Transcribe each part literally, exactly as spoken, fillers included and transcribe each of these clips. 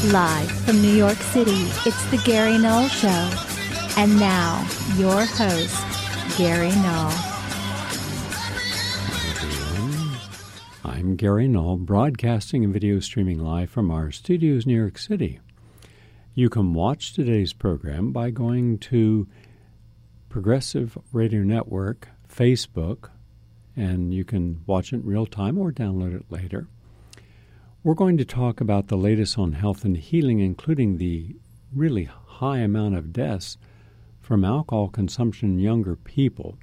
Live from New York City, it's the Gary Null Show. And now, your host, Gary Null. I'm Gary Null, broadcasting and video streaming live from our studios in New York City. You can watch today's program by going to Progressive Radio Network, Facebook, and you can watch it in real time or download it later. We're going to talk about the latest on health and healing, including the really high amount of deaths from alcohol consumption in younger people.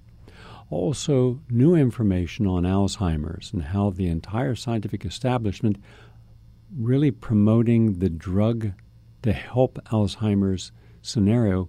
Also, new information on Alzheimer's and how the entire scientific establishment really promoting the drug to help Alzheimer's scenario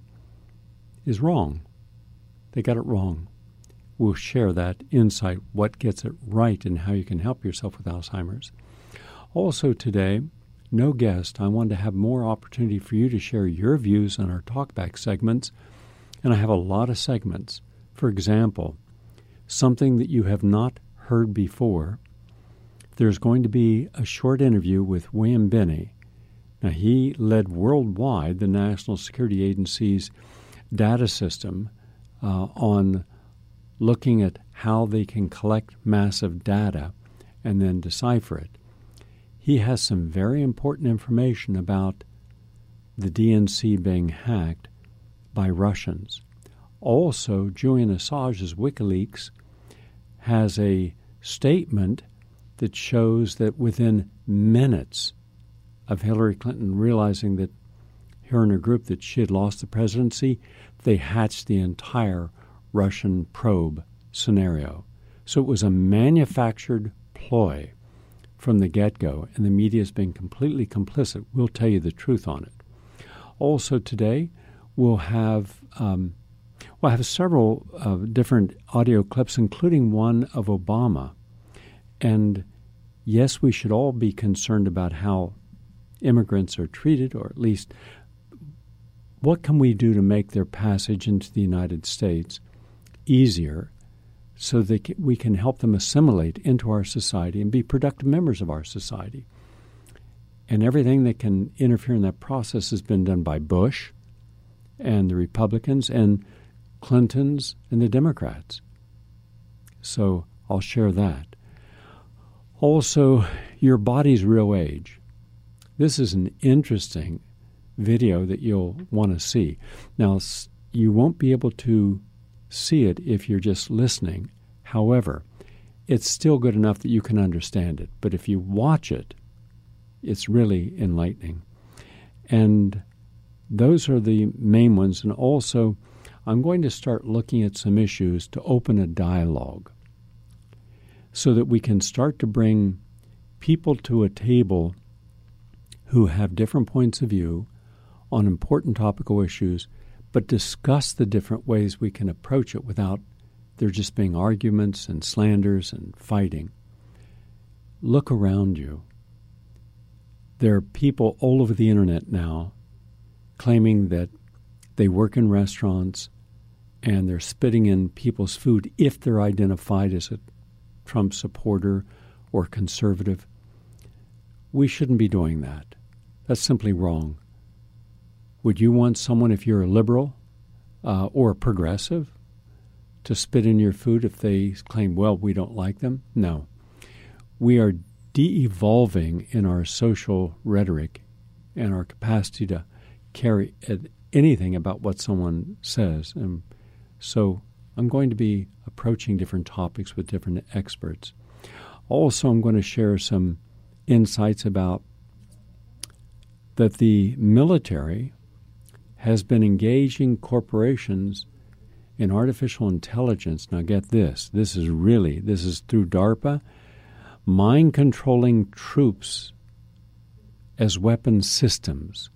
is wrong. They got it wrong. We'll share that insight, what gets it right, and how you can help yourself with Alzheimer's. Also today, no guest. I wanted to have more opportunity for you to share your views on our talkback segments, and I have a lot of segments. For example, something that you have not heard before, there's going to be a short interview with William Binney. Now, he led worldwide the National Security Agency's data system uh, on looking at how they can collect massive data and then decipher it. He has some very important information about the D N C being hacked by Russians. Also, Julian Assange's WikiLeaks has a statement that shows that within minutes of Hillary Clinton realizing that her and her group that she had lost the presidency, they hatched the entire Russian probe scenario. So it was a manufactured ploy from the get-go, and the media has been completely complicit. We'll tell you the truth on it. Also today, we'll have um, we'll have several uh, different audio clips, including one of Obama. And yes, we should all be concerned about how immigrants are treated, or at least what can we do to make their passage into the United States easier, so that we can help them assimilate into our society and be productive members of our society. And everything that can interfere in that process has been done by Bush and the Republicans and Clintons and the Democrats. So I'll share that. Also, your body's real age. This is an interesting video that you'll want to see. Now, you won't be able to see it if you're just listening. However, it's still good enough that you can understand it. But if you watch it, it's really enlightening. And those are the main ones. And also, I'm going to start looking at some issues to open a dialogue so that we can start to bring people to a table who have different points of view on important topical issues, but discuss the different ways we can approach it without there just being arguments and slanders and fighting. Look around you. There are people all over the internet now claiming that they work in restaurants and they're spitting in people's food if they're identified as a Trump supporter or conservative. We shouldn't be doing that. That's simply wrong. Would you want someone, if you're a liberal uh, or a progressive, to spit in your food if they claim, well, we don't like them? No. We are de-evolving in our social rhetoric and our capacity to carry anything about what someone says. And so I'm going to be approaching different topics with different experts. Also, I'm going to share some insights about that the military has been engaging corporations in artificial intelligence. Now get this, this is really, this is through DARPA, mind-controlling troops as weapon systems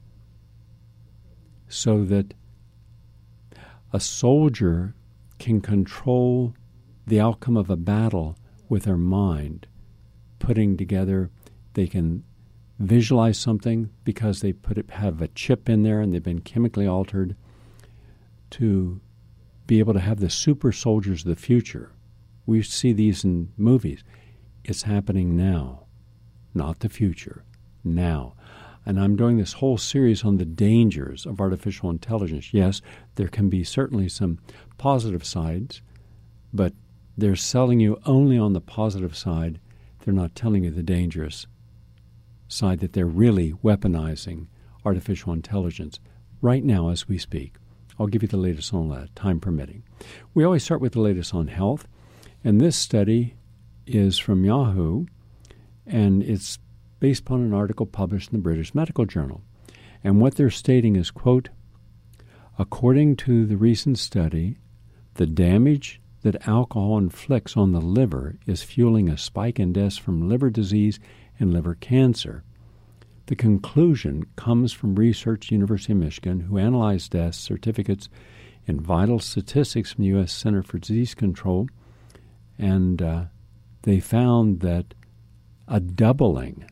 so that a soldier can control the outcome of a battle with their mind, putting together, they can visualize something because they put it, have a chip in there and they've been chemically altered to be able to have the super soldiers of the future. We see these in movies. It's happening now, not the future, now. And I'm doing this whole series on the dangers of artificial intelligence. Yes, there can be certainly some positive sides, but they're selling you only on the positive side. They're not telling you the dangerous side, that they're really weaponizing artificial intelligence right now as we speak. I'll give you the latest on that, time permitting. We always start with the latest on health, and this study is from Yahoo, and it's based upon an article published in the British Medical Journal. And what they're stating is, quote, according to the recent study, the damage that alcohol inflicts on the liver is fueling a spike in deaths from liver disease and liver cancer. The conclusion comes from research at the University of Michigan, who analyzed death certificates and vital statistics from the U S Center for Disease Control, and uh, they found that a doubling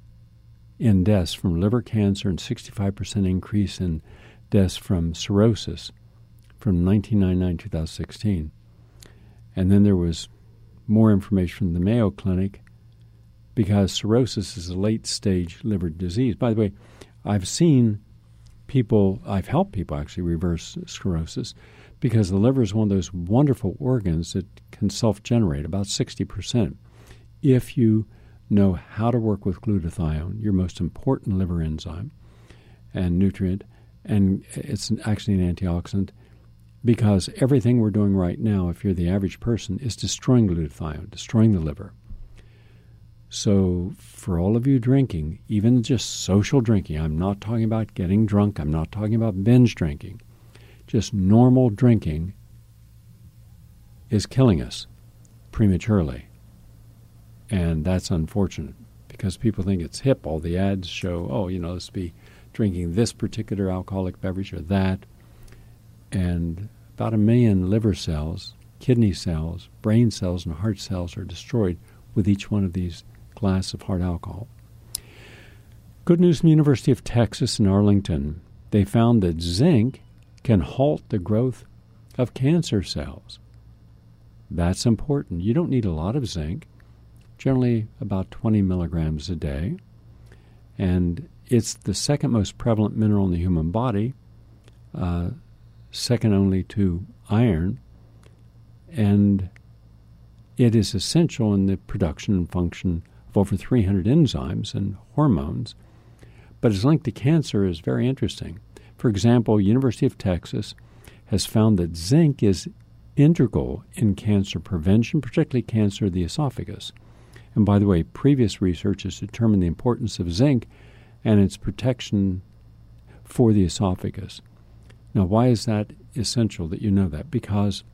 in deaths from liver cancer and sixty-five percent increase in deaths from cirrhosis from nineteen ninety-nine to twenty sixteen. And then there was more information from the Mayo Clinic, because cirrhosis is a late-stage liver disease. By the way, I've seen people, I've helped people actually reverse cirrhosis, because the liver is one of those wonderful organs that can self-generate about sixty percent if you know how to work with glutathione, your most important liver enzyme and nutrient, and it's actually an antioxidant, because everything we're doing right now, if you're the average person, is destroying glutathione, destroying the liver. So for all of you drinking, even just social drinking, I'm not talking about getting drunk, I'm not talking about binge drinking, just normal drinking is killing us prematurely. And that's unfortunate, because people think it's hip. All the ads show, oh, you know, let's be drinking this particular alcoholic beverage or that. And about a million liver cells, kidney cells, brain cells, and heart cells are destroyed with each one of these glass of hard alcohol. Good news from the University of Texas in Arlington. They found that zinc can halt the growth of cancer cells. That's important. You don't need a lot of zinc, generally about twenty milligrams a day. And it's the second most prevalent mineral in the human body, uh, second only to iron. And it is essential in the production and function of over three hundred enzymes and hormones. But its link to cancer is very interesting. For example, University of Texas has found that zinc is integral in cancer prevention, particularly cancer of the esophagus. And by the way, previous research has determined the importance of zinc and its protection for the esophagus. Now, why is that essential that you know that? Because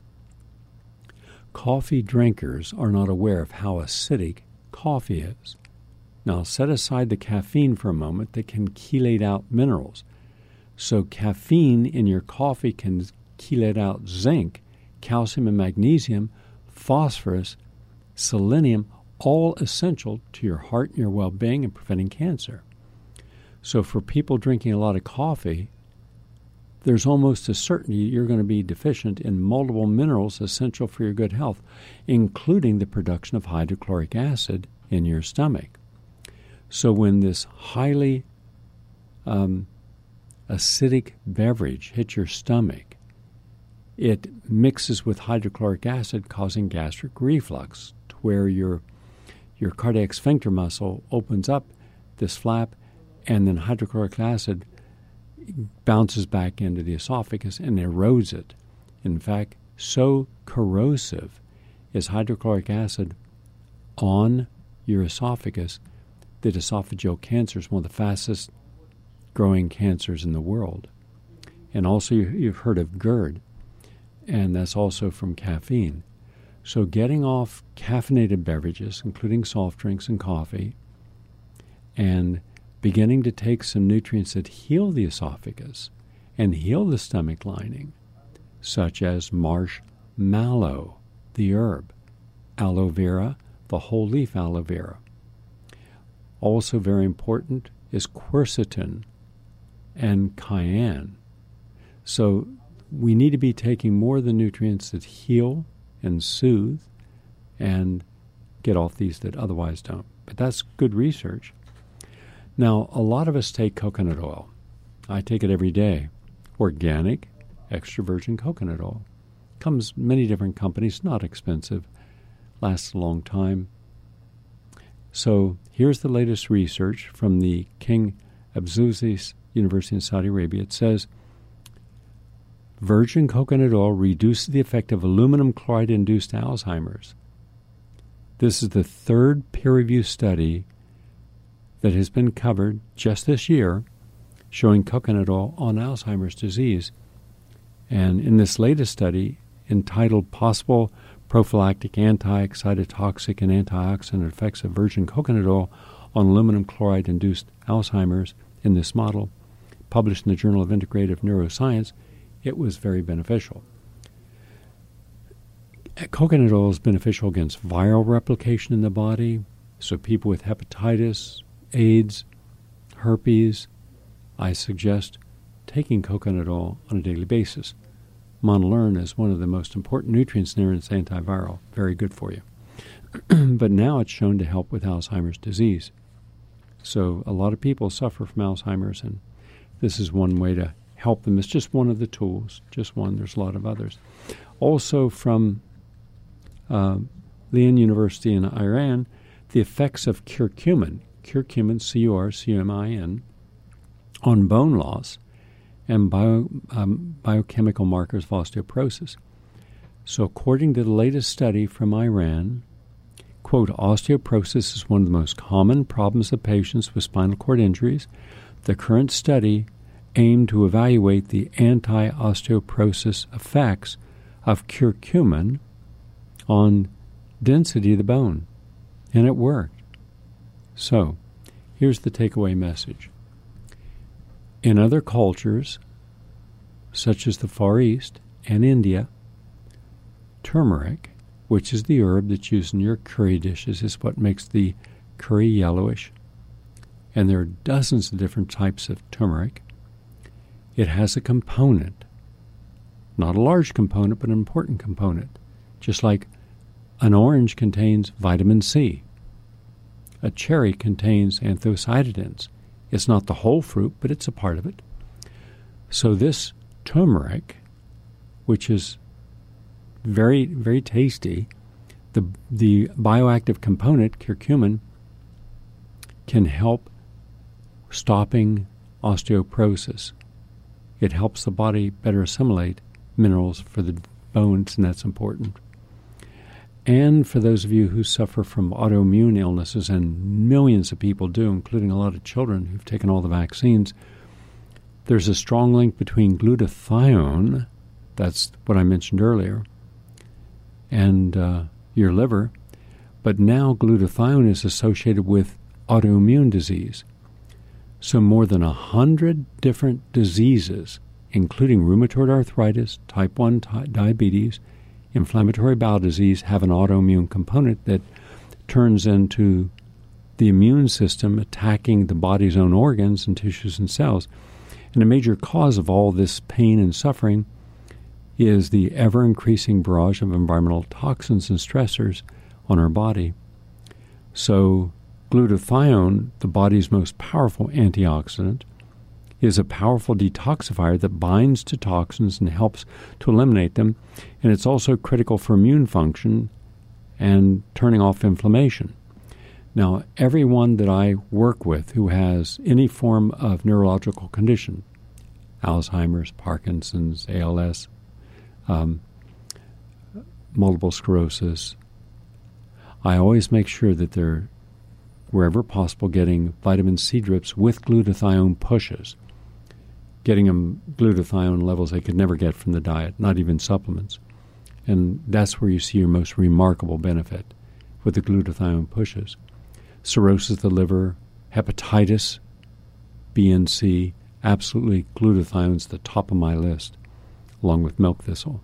coffee drinkers are not aware of how acidic coffee is. Now, set aside the caffeine for a moment that can chelate out minerals. So caffeine in your coffee can chelate out zinc, calcium and magnesium, phosphorus, selenium, all essential to your heart and your well-being and preventing cancer. So for people drinking a lot of coffee, there's almost a certainty you're going to be deficient in multiple minerals essential for your good health, including the production of hydrochloric acid in your stomach. So when this highly um, acidic beverage hits your stomach, it mixes with hydrochloric acid, causing gastric reflux, to where your your cardiac sphincter muscle opens up this flap, and then hydrochloric acid bounces back into the esophagus and erodes it. In fact, so corrosive is hydrochloric acid on your esophagus that esophageal cancer is one of the fastest growing cancers in the world. And also you've heard of GERD, and that's also from caffeine. So getting off caffeinated beverages, including soft drinks and coffee, and beginning to take some nutrients that heal the esophagus and heal the stomach lining, such as marshmallow, the herb, aloe vera, the whole leaf aloe vera. Also very important is quercetin and cayenne. So we need to be taking more of the nutrients that heal and soothe and get off these that otherwise don't. But that's good research. Now, a lot of us take coconut oil. I take it every day. Organic, extra virgin coconut oil. Comes many different companies, not expensive, lasts a long time. So here's the latest research from the King Abdulaziz University in Saudi Arabia. It says, virgin coconut oil reduces the effect of aluminum chloride-induced Alzheimer's. This is the third peer-reviewed study that has been covered just this year showing coconut oil on Alzheimer's disease. And in this latest study, entitled Possible Prophylactic Anti-Excitotoxic and Antioxidant Effects of Virgin Coconut Oil on Aluminum Chloride-Induced Alzheimer's in this model, published in the Journal of Integrative Neuroscience, it was very beneficial. Coconut oil is beneficial against viral replication in the body, so people with hepatitis, AIDS, herpes, I suggest taking coconut oil on a daily basis. Monoleurin is one of the most important nutrients in there, and it's antiviral, very good for you. But now it's shown to help with Alzheimer's disease. So a lot of people suffer from Alzheimer's, and this is one way to help them. It's just one of the tools, just one. There's a lot of others. Also from uh, Lean University in Iran, the effects of curcumin, curcumin, C U R C U M I N, on bone loss and bio, um, biochemical markers of osteoporosis. So according to the latest study from Iran, quote, osteoporosis is one of the most common problems of patients with spinal cord injuries. The current study aimed to evaluate the anti-osteoporosis effects of curcumin on density of the bone, and it worked. So, here's the takeaway message. In other cultures, such as the Far East and India, turmeric, which is the herb that's used in your curry dishes, is what makes the curry yellowish. And there are dozens of different types of turmeric. It has a component, not a large component, but an important component. Just like an orange contains vitamin C. A cherry contains anthocyanins. It's not the whole fruit, but it's a part of it. So this turmeric, which is very, very tasty, the the bioactive component, curcumin, can help stopping osteoporosis. It helps the body better assimilate minerals for the bones, and that's important. And for those of you who suffer from autoimmune illnesses, and millions of people do, including a lot of children who've taken all the vaccines, there's a strong link between glutathione, that's what I mentioned earlier, and uh, your liver. But now glutathione is associated with autoimmune disease. So more than a hundred different diseases, including rheumatoid arthritis, type one di- diabetes, inflammatory bowel disease, have an autoimmune component that turns into the immune system attacking the body's own organs and tissues and cells. And a major cause of all this pain and suffering is the ever-increasing barrage of environmental toxins and stressors on our body. So glutathione, the body's most powerful antioxidant, is a powerful detoxifier that binds to toxins and helps to eliminate them. And it's also critical for immune function and turning off inflammation. Now, everyone that I work with who has any form of neurological condition, Alzheimer's, Parkinson's, A L S, um, multiple sclerosis, I always make sure that they're, wherever possible, getting vitamin C drips with glutathione pushes, getting them glutathione levels they could never get from the diet, not even supplements. And that's where you see your most remarkable benefit with the glutathione pushes. Cirrhosis of the liver, hepatitis, B and C, absolutely glutathione's the top of my list, along with milk thistle.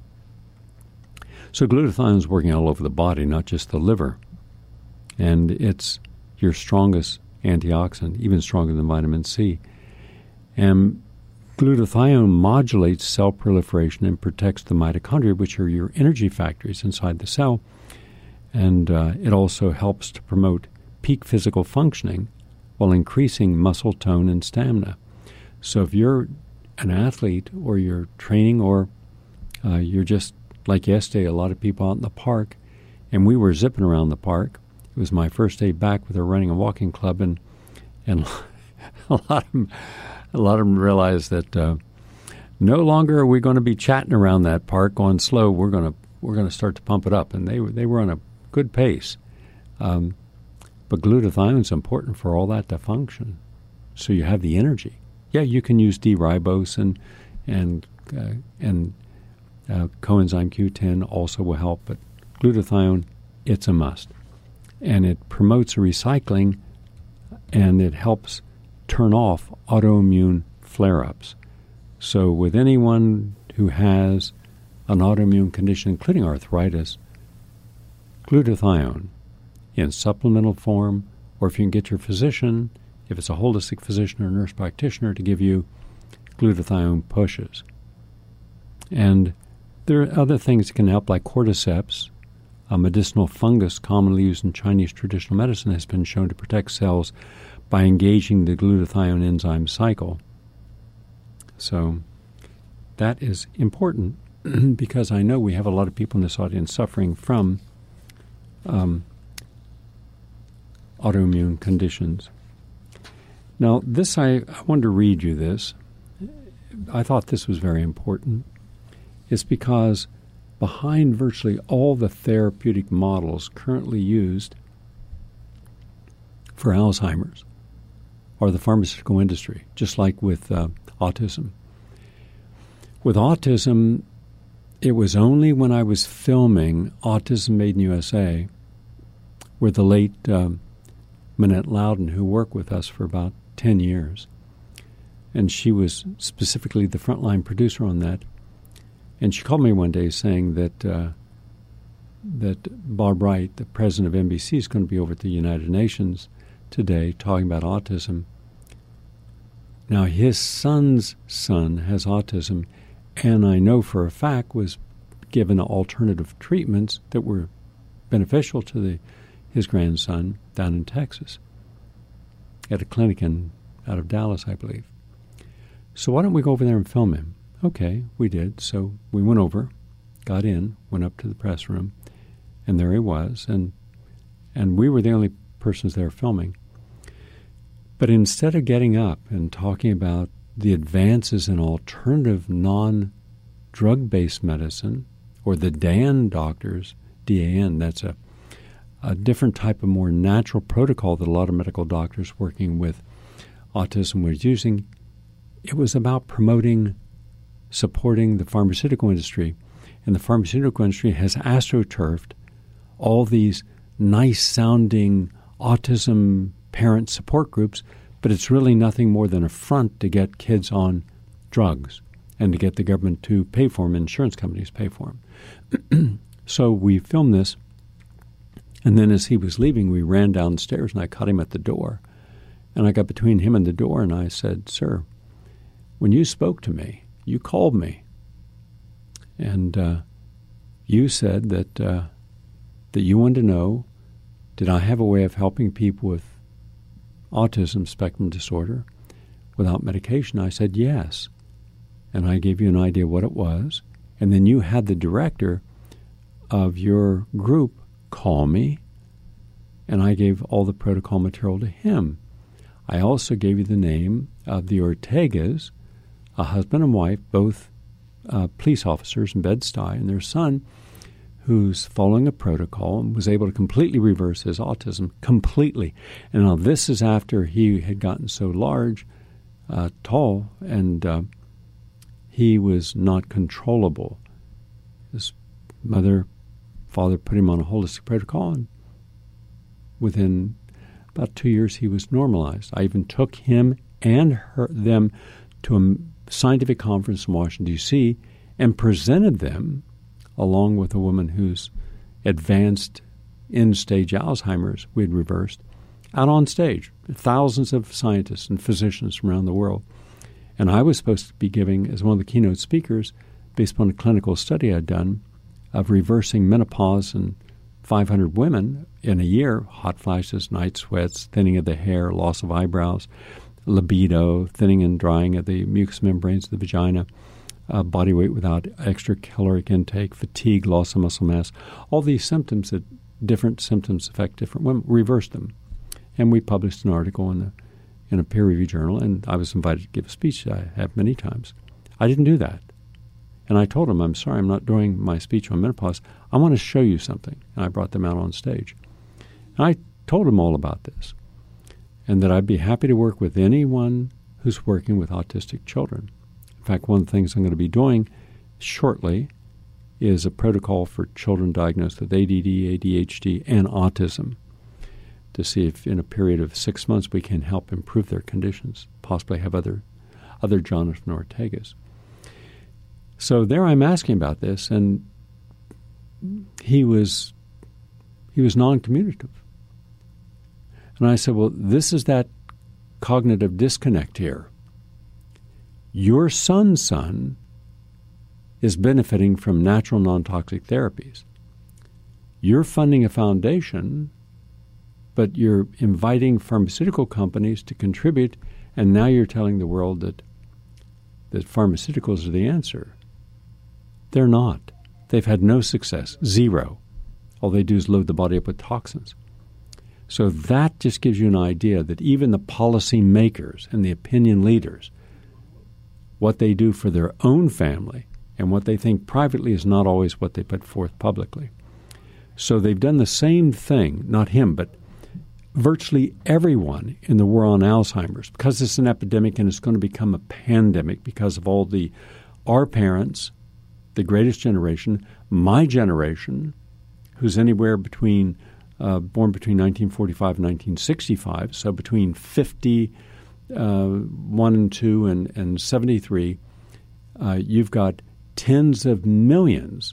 So glutathione is working all over the body, not just the liver. And it's your strongest antioxidant, even stronger than vitamin C. And glutathione modulates cell proliferation and protects the mitochondria, which are your energy factories inside the cell. And uh, it also helps to promote peak physical functioning while increasing muscle tone and stamina. So if you're an athlete or you're training or uh, you're just, like yesterday, a lot of people out in the park, and we were zipping around the park. It was my first day back with a running and walking club, and and a lot of them, a lot of them realized that uh, no longer are we going to be chatting around that park going slow. We're going to we're going to start to pump it up, and they were they were on a good pace. Um, but glutathione is important for all that to function, so you have the energy. Yeah, you can use D-ribose and and uh, and uh, coenzyme Q ten also will help, but glutathione, it's a must, and it promotes recycling, and it helps turn off autoimmune flare-ups. So with anyone who has an autoimmune condition, including arthritis, glutathione in supplemental form, or if you can get your physician, if it's a holistic physician or nurse practitioner, to give you glutathione pushes. And there are other things that can help, like cordyceps, a medicinal fungus commonly used in Chinese traditional medicine, has been shown to protect cells by engaging the glutathione enzyme cycle. So that is important because I know we have a lot of people in this audience suffering from um, autoimmune conditions. Now, this, I, I wanted to read you this. I thought this was very important. It's because behind virtually all the therapeutic models currently used for Alzheimer's are the pharmaceutical industry, just like with uh, autism. With autism, it was only when I was filming Autism Made in U S A with the late um, Manette Loudon, who worked with us for about ten years. And she was specifically the frontline producer on that. And she called me one day saying that uh, that Bob Wright, the president of N B C, is going to be over at the United Nations today talking about autism. Now, his son's son has autism, and I know for a fact was given alternative treatments that were beneficial to the his grandson down in Texas at a clinic in, out of Dallas, I believe. So why don't we go over there and film him? Okay, we did. So we went over, got in, went up to the press room, and there he was. And and we were the only persons there filming. But instead of getting up and talking about the advances in alternative non-drug-based medicine, or the D A N doctors, D A N, that's a, a different type of more natural protocol that a lot of medical doctors working with autism was using, it was about promoting, supporting the pharmaceutical industry. And the pharmaceutical industry has astroturfed all these nice-sounding autism parent support groups, but it's really nothing more than a front to get kids on drugs and to get the government to pay for them, insurance companies pay for them. So we filmed this, and then as he was leaving, we ran downstairs, and I caught him at the door. And I got between him and the door, and I said, "Sir, when you spoke to me, you called me, and uh, you said that uh, that you wanted to know, did I have a way of helping people with autism spectrum disorder without medication?" I said, "Yes." And I gave you an idea what it was. And then you had the director of your group call me, and I gave all the protocol material to him. I also gave you the name of the Ortegas, a husband and wife, both uh, police officers in Bed-Stuy, and their son, who's following a protocol and was able to completely reverse his autism, completely. And now this is after he had gotten so large, uh, tall, and uh, he was not controllable. His mother, father put him on a holistic protocol, and within about two years he was normalized. I even took him and her, them to a scientific conference in Washington, D C, and presented them along with a woman whose advanced end-stage Alzheimer's we had reversed, out on stage, thousands of scientists and physicians from around the world. And I was supposed to be giving, as one of the keynote speakers, based upon a clinical study I'd done of reversing menopause in five hundred women in a year, hot flashes, night sweats, thinning of the hair, loss of eyebrows, libido, thinning and drying of the mucous membranes of the vagina, uh, body weight without extra caloric intake, fatigue, loss of muscle mass. All these symptoms that different symptoms affect different women, reverse them. And we published an article in a, in a peer-reviewed journal, and I was invited to give a speech I have many times. I didn't do that. And I told them, I'm sorry, I'm not doing my speech on menopause. I want to show you something. And I brought them out on stage. And I told them all about this, and that I'd be happy to work with anyone who's working with autistic children. In fact, one of the things I'm going to be doing shortly is a protocol for children diagnosed with A D D, A D H D, and autism to see if in a period of six months we can help improve their conditions, possibly have other, other Jonathan Ortegas. So there I'm asking about this, and he was he was non-communicative. And I said, well, this is that cognitive disconnect here. Your son's son is benefiting from natural non-toxic therapies. You're funding a foundation, but you're inviting pharmaceutical companies to contribute, and now you're telling the world that that pharmaceuticals are the answer. They're not. They've had no success, zero. All they do is load the body up with toxins. So that just gives you an idea that even the policy makers and the opinion leaders, what they do for their own family and what they think privately is not always what they put forth publicly. So they've done the same thing, not him, but virtually everyone in the war on Alzheimer's, because it's an epidemic and it's going to become a pandemic because of all the, our parents, the greatest generation, my generation, who's anywhere between, uh, born between nineteen forty-five and nineteen sixty-five, so between fifty, uh, one and two and, and seventy-three, uh, you've got tens of millions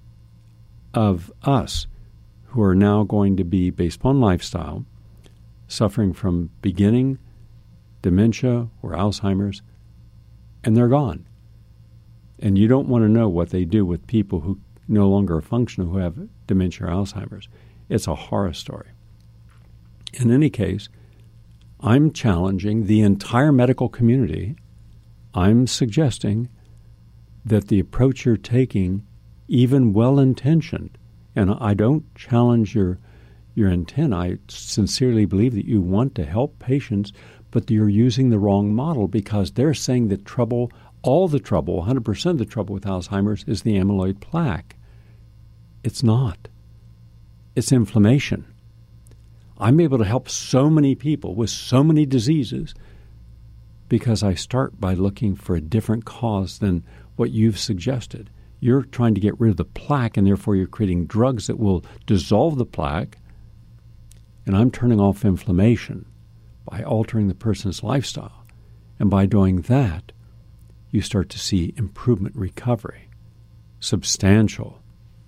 of us who are now going to be, based upon lifestyle, suffering from beginning dementia or Alzheimer's, and they're gone. And you don't want to know what they do with people who no longer are functional, who have dementia or Alzheimer's. It's a horror story. In any case, I'm challenging the entire medical community. I'm suggesting that the approach you're taking, even well-intentioned, and I don't challenge your your intent. I sincerely believe that you want to help patients, but you're using the wrong model because they're saying that trouble, all the trouble, one hundred percent of the trouble with Alzheimer's is the amyloid plaque. It's not. It's inflammation. I'm able to help so many people with so many diseases because I start by looking for a different cause than what you've suggested. You're trying to get rid of the plaque, and therefore you're creating drugs that will dissolve the plaque, and I'm turning off inflammation by altering the person's lifestyle. And by doing that, you start to see improvement, recovery, substantial.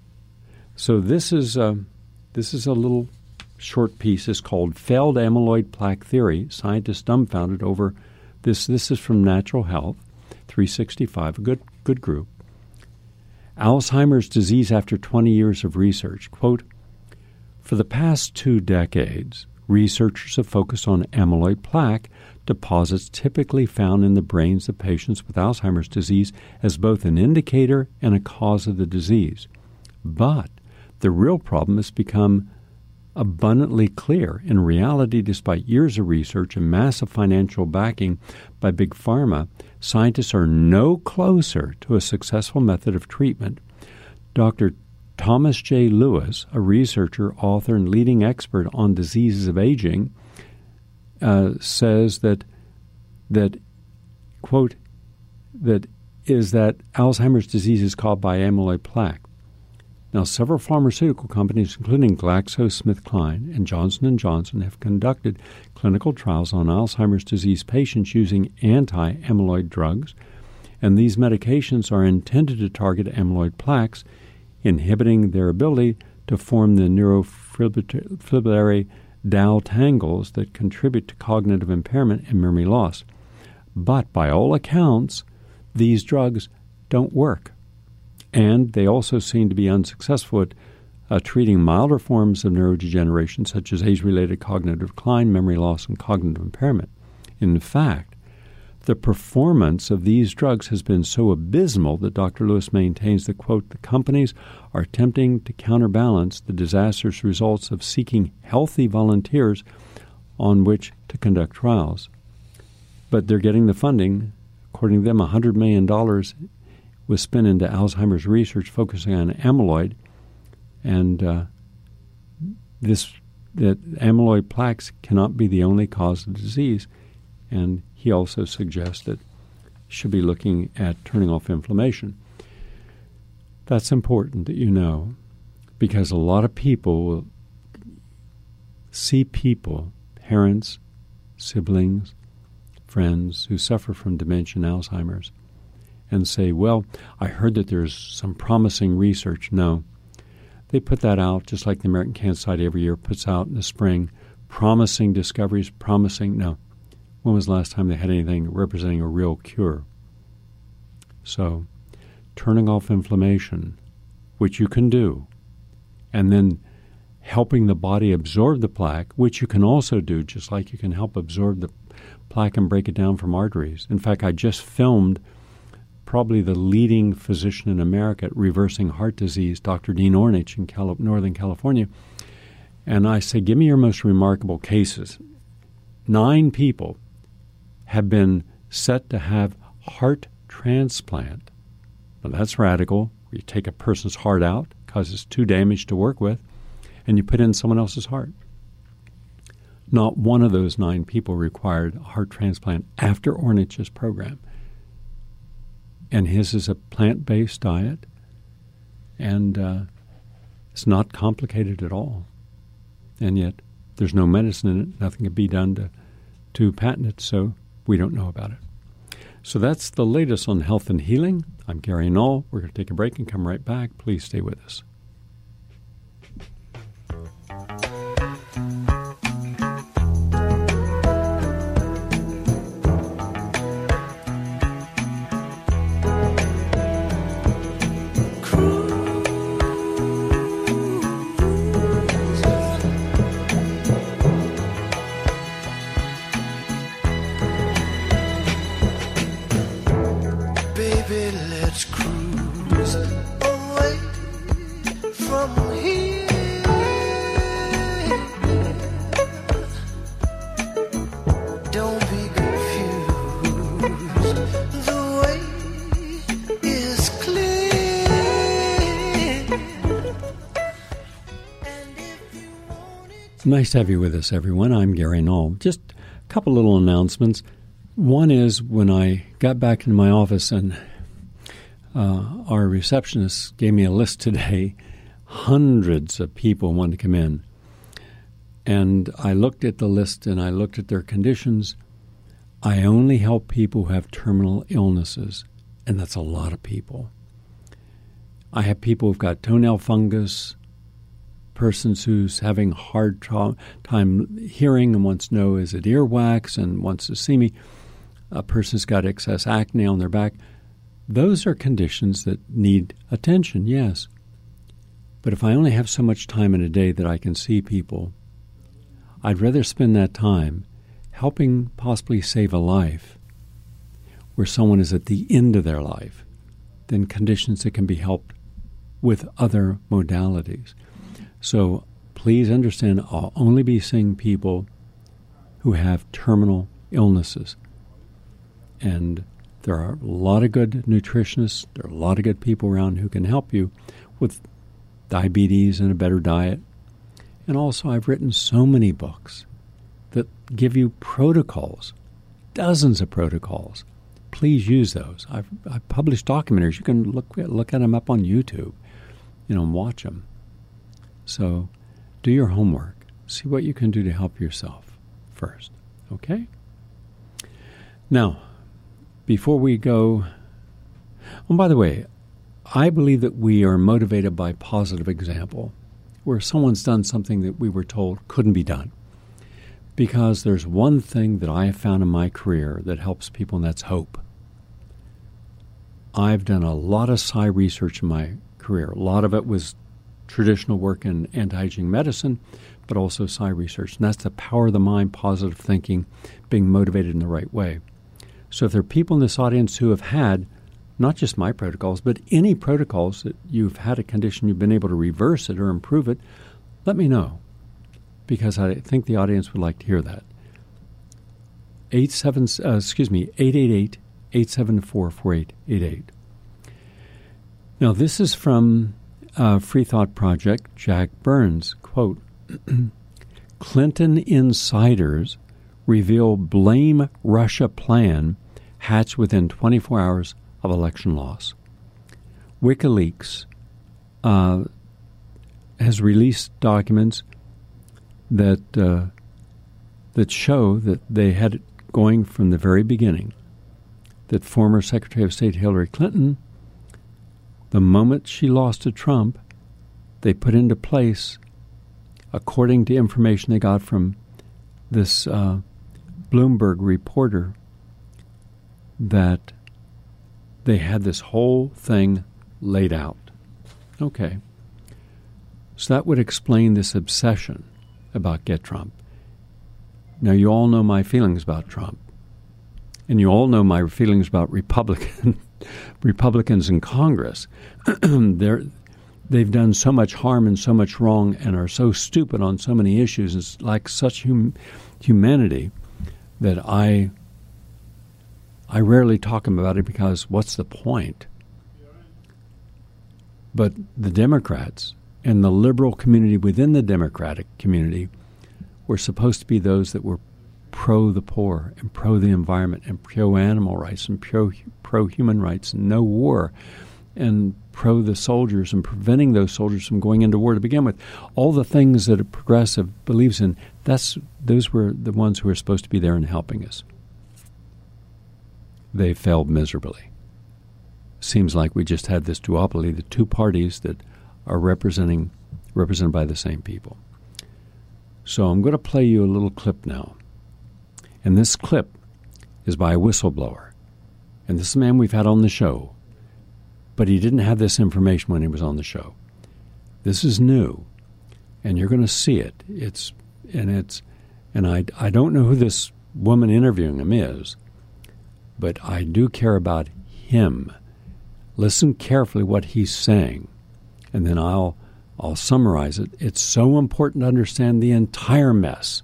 So this is a, this is a little short piece. It's called Failed Amyloid Plaque Theory. Scientists dumbfounded over this. This is from Natural Health, three sixty-five, a good good group. Alzheimer's disease after twenty years of research. Quote, for the past two decades, researchers have focused on amyloid plaque, deposits typically found in the brains of patients with Alzheimer's disease, as both an indicator and a cause of the disease. But the real problem has become abundantly clear. In reality, despite years of research and massive financial backing by Big Pharma, scientists are no closer to a successful method of treatment. Doctor Thomas J. Lewis, a researcher, author, and leading expert on diseases of aging, uh, says that, that, quote, that is that Alzheimer's disease is caused by amyloid plaque. Now, several pharmaceutical companies, including GlaxoSmithKline and Johnson and Johnson, have conducted clinical trials on Alzheimer's disease patients using anti-amyloid drugs, and these medications are intended to target amyloid plaques, inhibiting their ability to form the neurofibrillary Dow tangles that contribute to cognitive impairment and memory loss. But by all accounts, these drugs don't work. And they also seem to be unsuccessful at uh, treating milder forms of neurodegeneration such as age-related cognitive decline, memory loss, and cognitive impairment. In fact, the performance of these drugs has been so abysmal that Doctor Lewis maintains that, quote, the companies are attempting to counterbalance the disastrous results of seeking healthy volunteers on which to conduct trials. But they're getting the funding. According to them, one hundred million dollars was spent into Alzheimer's research focusing on amyloid, and uh, this that amyloid plaques cannot be the only cause of disease. And he also suggests that you should be looking at turning off inflammation. That's important that you know, because a lot of people will see people, parents, siblings, friends who suffer from dementia and Alzheimer's and say, well, I heard that there's some promising research. No. They put that out just like the American Cancer Society every year puts out in the spring, promising discoveries, promising, no. When was the last time they had anything representing a real cure? So, turning off inflammation, which you can do, and then helping the body absorb the plaque, which you can also do, just like you can help absorb the plaque and break it down from arteries. In fact, I just filmed probably the leading physician in America at reversing heart disease, Doctor Dean Ornish in Cali- Northern California. And I say, give me your most remarkable cases. Nine people have been set to have heart transplant. Now, that's radical. You take a person's heart out because it's too damaged to work with, and you put in someone else's heart. Not one of those nine people required a heart transplant after Ornish's program. And his is a plant-based diet, and uh, it's not complicated at all. And yet there's no medicine in it. Nothing can be done to, to patent it, so we don't know about it. So that's the latest on health and healing. I'm Gary Null. We're going to take a break and come right back. Please stay with us. Nice to have you with us, everyone. I'm Gary Null. Just a couple little announcements. One is when I got back into my office and uh, our receptionist gave me a list today, hundreds of people wanted to come in. And I looked at the list and I looked at their conditions. I only help people who have terminal illnesses, and that's a lot of people. I have people who've got toenail fungus, persons who's having hard tra- time hearing and wants to know, is it earwax, and wants to see me. A person's got excess acne on their back. Those are conditions that need attention, yes. But if I only have so much time in a day that I can see people, I'd rather spend that time helping possibly save a life where someone is at the end of their life than conditions that can be helped with other modalities. So please understand, I'll only be seeing people who have terminal illnesses. And there are a lot of good nutritionists, there are a lot of good people around who can help you with diabetes and a better diet. And also I've written so many books that give you protocols, dozens of protocols. Please use those. I've, I've published documentaries. You can look, look at them up on YouTube, you know, and watch them. So do your homework. See what you can do to help yourself first, okay? Now, before we go, oh, by the way, I believe that we are motivated by positive example, where someone's done something that we were told couldn't be done. Because there's one thing that I have found in my career that helps people, and that's hope. I've done a lot of psi research in my career. A lot of it was traditional work in anti-aging medicine, but also psi research. And that's the power of the mind, positive thinking, being motivated in the right way. So if there are people in this audience who have had not just my protocols, but any protocols that you've had a condition, you've been able to reverse it or improve it, let me know, because I think the audience would like to hear that. Eight seven, uh, excuse me, eight eight eight, eight seven four, four eight eight eight. Now, this is from uh, Free Thought Project, Jack Burns. Quote, Clinton insiders reveal blame Russia plan hatched within twenty-four hours of election loss. WikiLeaks uh, has released documents that uh, that show that they had it going from the very beginning, that former Secretary of State Hillary Clinton, the moment she lost to Trump, they put into place, according to information they got from this uh, Bloomberg reporter, that they had this whole thing laid out. Okay. So that would explain this obsession about get Trump. Now, you all know my feelings about Trump. And you all know my feelings about Republican, Republicans in Congress. They're, they've done so much harm and so much wrong and are so stupid on so many issues. It's like such hum, humanity that I I rarely talk about it because what's the point? But the Democrats and the liberal community within the Democratic community were supposed to be those that were pro the poor and pro the environment and pro animal rights and pro pro human rights and no war and pro the soldiers and preventing those soldiers from going into war to begin with. All the things that a progressive believes in, that's those were the ones who were supposed to be there and helping us. They failed miserably. Seems like we just had this duopoly, the two parties that are representing represented by the same people. So I'm going to play you a little clip now. And this clip is by a whistleblower. And this is a man we've had on the show. But he didn't have this information when he was on the show. This is new. And you're going to see it. It's and it's and I, I don't know who this woman interviewing him is, but I do care about him. Listen carefully what he's saying, and then I'll I'll summarize it. It's so important to understand the entire mess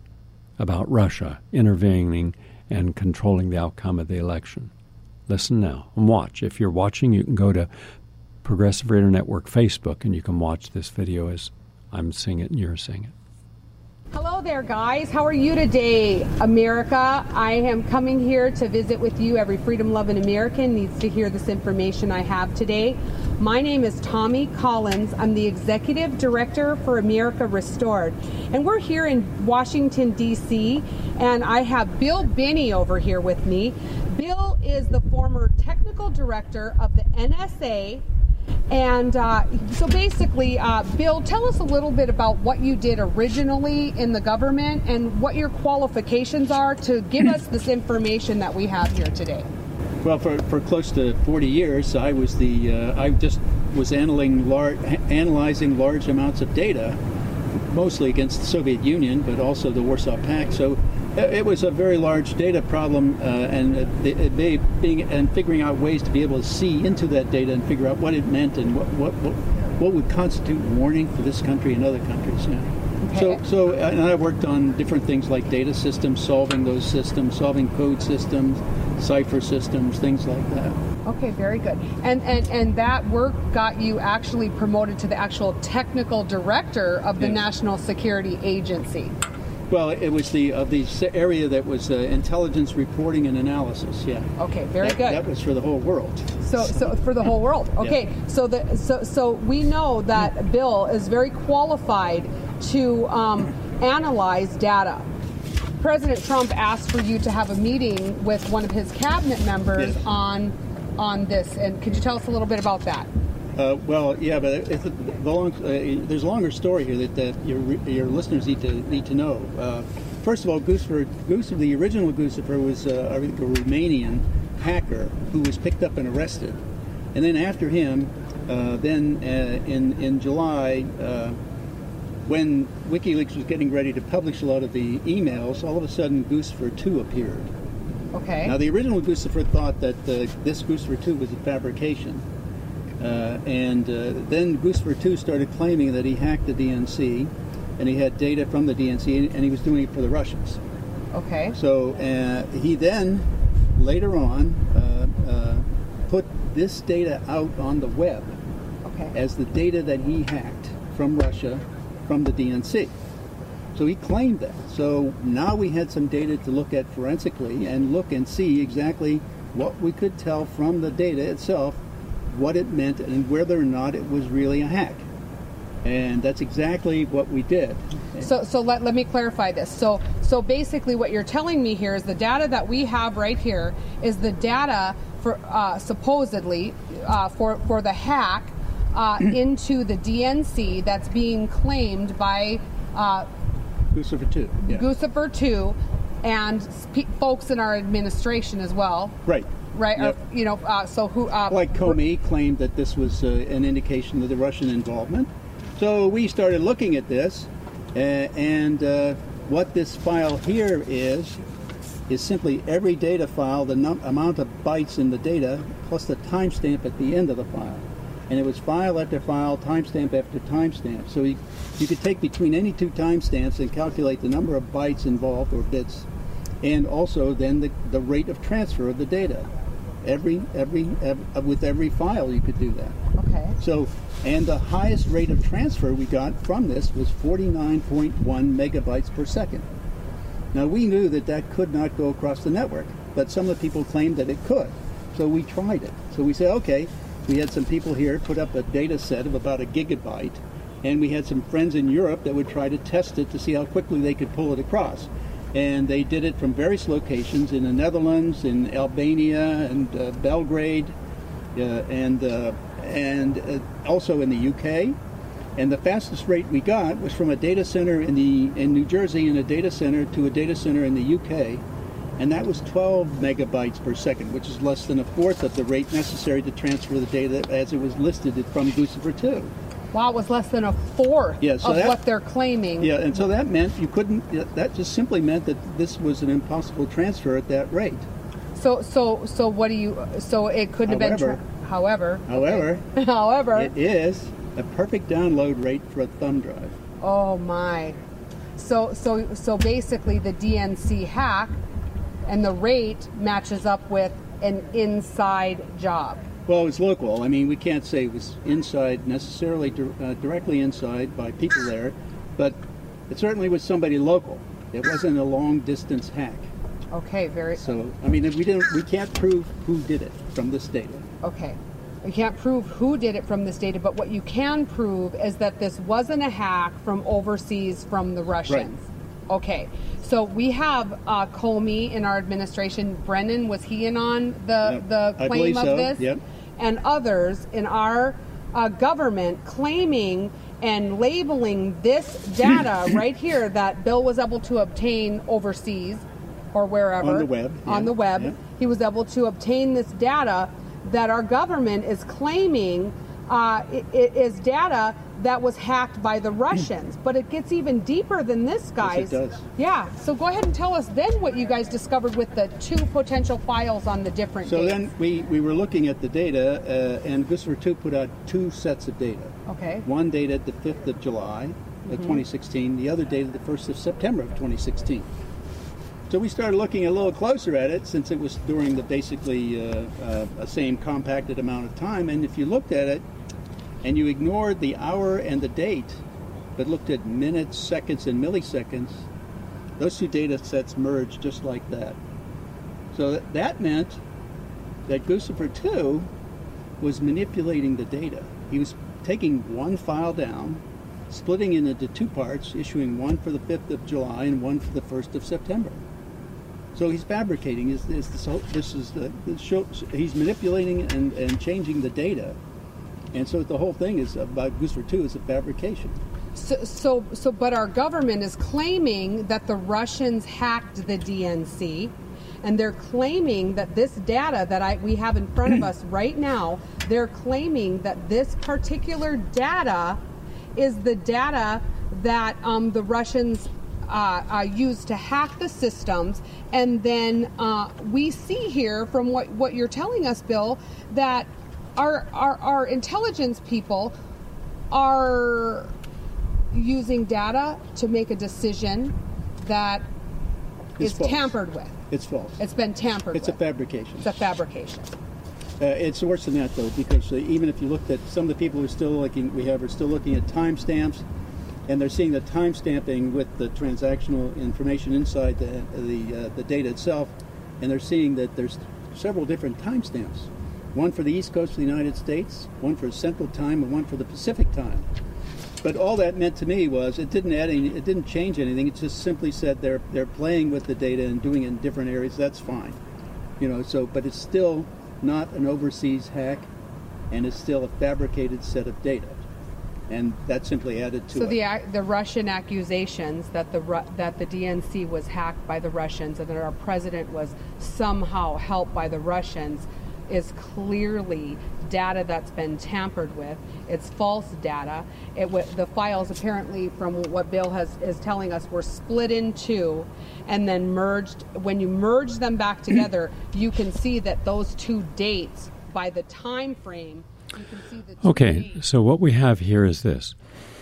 about Russia intervening and controlling the outcome of the election. Listen now and watch. If you're watching, you can go to Progressive Radio Network Facebook, and you can watch this video as I'm seeing it and you're seeing it. Hello there, guys. How are you today, America? I am coming here to visit with you. Every freedom-loving American needs to hear this information I have today. My name is Tommy Collins. I'm the Executive Director for America Restored. And we're here in Washington, D C, and I have Bill Binney over here with me. Bill is the former Technical Director of the N S A. And uh, so basically, uh, Bill, tell us a little bit about what you did originally in the government and what your qualifications are to give us this information that we have here today. Well, for, for close to forty years, I was the uh, I just was analyzing large, analyzing large amounts of data, mostly against the Soviet Union, but also the Warsaw Pact. So it was a very large data problem, uh, and it, it being and figuring out ways to be able to see into that data and figure out what it meant and what what what, what would constitute warning for this country and other countries. Yeah. Okay. So, so and I worked on different things like data systems, solving those systems, solving code systems, cipher systems, things like that. Okay, very good. And and and that work got you actually promoted to the actual technical director of the yes. National Security Agency. Well, it was the of the area that was uh, intelligence reporting and analysis. Yeah. Okay. Very that, good. That was for the whole world. So, so for the whole world. Okay. Yeah. So the so so we know that Bill is very qualified to um, analyze data. President Trump asked for you to have a meeting with one of his cabinet members yes. on on this, and could you tell us a little bit about that? Uh, well, yeah, but it's a, the long, uh, there's a longer story here that, that your your listeners need to need to know. Uh, first of all, Guccifer, Guccifer, the original Guccifer was uh, a Romanian hacker who was picked up and arrested, and then after him, uh, then uh, in in July, uh, when WikiLeaks was getting ready to publish a lot of the emails, all of a sudden Guccifer two appeared. Okay. Now, the original Guccifer thought that uh, this Guccifer two was a fabrication. Uh, and uh, then Guccifer two started claiming that he hacked the D N C, and he had data from the D N C, and he was doing it for the Russians. Okay. So uh, he then, later on, uh, uh, put this data out on the web Okay. as the data that he hacked from Russia, from the D N C. So he claimed that. So now we had some data to look at forensically and look and see exactly what we could tell from the data itself, what it meant, and whether or not it was really a hack. And that's exactly what we did. So, so let, let me clarify this. So, so basically what you're telling me here is the data that we have right here is the data for uh, supposedly uh, for, for the hack uh, into the D N C that's being claimed by uh, Guccifer two. Yeah. Guccifer two and sp- folks in our administration as well. Right. Right. Yep. Or, you know, uh, so who... Uh, like Comey claimed that this was uh, an indication of the Russian involvement. So we started looking at this, uh, and uh, what this file here is, is simply every data file, the num- amount of bytes in the data, plus the timestamp at the end of the file. And it was file after file, timestamp after timestamp. So you, you could take between any two timestamps and calculate the number of bytes involved, or bits, and also then the, the rate of transfer of the data. Every, every, every, with every file you could do that. Okay. So, and the highest rate of transfer we got from this was forty-nine point one megabytes per second. Now, we knew that that could not go across the network, but some of the people claimed that it could. So we tried it. So we said, okay, we had some people here put up a data set of about a gigabyte, and we had some friends in Europe that would try to test it to see how quickly they could pull it across. And they did it from various locations in the Netherlands, in Albania, and uh, Belgrade, uh, and uh, and uh, also in the U K. And the fastest rate we got was from a data center in the in New Jersey, and a data center to a data center in the U K, and that was twelve megabytes per second, which is less than a fourth of the rate necessary to transfer the data as it was listed from Guccifer two. Wow, it was less than a fourth Yeah, so of that- what they're claiming. Yeah, and so that meant you couldn't. That just simply meant that this was an impossible transfer at that rate. So, so, so, what do you? So it couldn't have been. However- Tra- however. However, okay. however. it is a perfect download rate for a thumb drive. Oh my. So, so, so basically, the D N C hack and the rate matches up with an inside job. Well, it's local. I mean, we can't say it was inside necessarily, uh, directly inside by people there, but it certainly was somebody local. It wasn't a long distance hack. Okay, very. So, I mean, we didn't, we can't prove who did it from this data. Okay. You can't prove who did it from this data, but what you can prove is that this wasn't a hack from overseas from the Russians. Right. Okay. So we have uh, Comey in our administration. Brennan, was he in on the, Yep. the I claim believe of so. this? Yep. And others in our uh, government claiming and labeling this data right here that Bill was able to obtain overseas or wherever. On the web. On yeah. the web. Yeah. He was able to obtain this data that our government is claiming uh, it, it is data that was hacked by the Russians. But it gets even deeper than this, guys. Yes, it does. Yeah. So go ahead and tell us then what you guys discovered with the two potential files on the different So dates. then we, we were looking at the data, uh, and Guccifer two put out two sets of data. Okay. One dated the fifth of July of Mm-hmm. twenty sixteen, the other dated the first of September of twenty sixteen. So we started looking a little closer at it since it was during the basically uh, uh, same compacted amount of time. And if you looked at it and you ignored the hour and the date, but looked at minutes, seconds, and milliseconds, those two data sets merged just like that. So that, that meant that Guccifer two was manipulating the data. He was taking one file down, splitting it into two parts, issuing one for the fifth of July and one for the first of September. So he's fabricating. Is this, this, this is the, the show, he's manipulating and, and changing the data, and so the whole thing is about Guccifer two is a fabrication. So, so, so, but our government is claiming that the Russians hacked the D N C, And they're claiming that this data that I, we have in front of us right now, they're claiming that this particular data is the data that um, the Russians uh, uh, used to hack the systems. And then uh, we see here from what, what you're telling us, Bill, that our, our, our intelligence people are using data to make a decision that It's is false. tampered with. It's false. It's been tampered It's with. a fabrication. It's a fabrication. Uh, it's worse than that, though, because uh, even if you looked at some of the people who are still looking, we have are still looking at timestamps, and they're seeing the timestamping with the transactional information inside the the, uh, the data itself, and they're seeing that there's several different timestamps, one for the East Coast of the United States, one for Central Time, and one for the Pacific Time. But all that meant to me was it didn't add any, it didn't change anything. It just simply said they're they're playing with the data and doing it in different areas. That's fine, you know. So, but it's still not an overseas hack, and it's still a fabricated set of data, and that simply added to so it. the ac- the Russian accusations that the Ru- that the D N C was hacked by the Russians and that our president was somehow helped by the Russians is clearly data that's been tampered with. It's false data. It w- the files apparently, from what Bill has is telling us, were split in two and then merged. When you merge them back together, you can see that those two dates, by the time frame, you can see the two Okay, dates. so what we have here is this.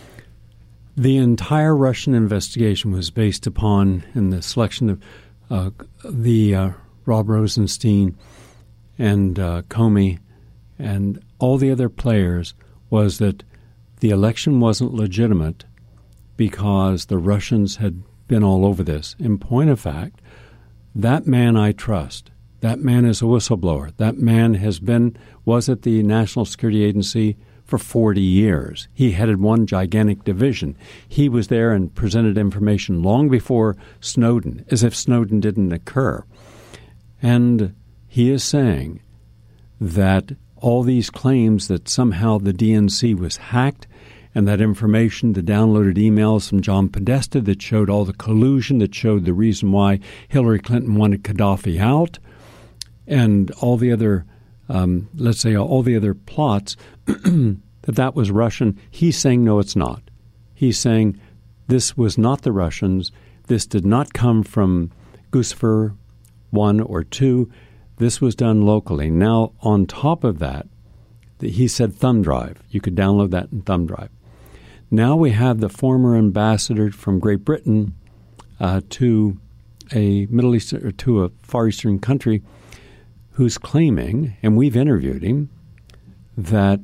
The entire Russian investigation was based upon, in the selection of uh, the uh, Rob Rosenstein and uh, Comey and all the other players, was that the election wasn't legitimate because the Russians had been all over this. In point of fact, that man I trust. That man is a whistleblower. That man has been, was at the National Security Agency for forty years. He headed one gigantic division. He was there and presented information long before Snowden, as if Snowden didn't occur. And he is saying that all these claims that somehow the D N C was hacked and that information, the downloaded emails from John Podesta that showed all the collusion, that showed the reason why Hillary Clinton wanted Gaddafi out, and all the other, um, let's say, all the other plots, that that was Russian. He's saying, no, it's not. He's saying this was not the Russians. This did not come from Guccifer one or two. This was done locally. Now, on top of that, he said thumb drive. You could download that in thumb drive. Now we have the former ambassador from Great Britain uh, to a Middle Eastern or to a Far Eastern country who's claiming, and we've interviewed him, that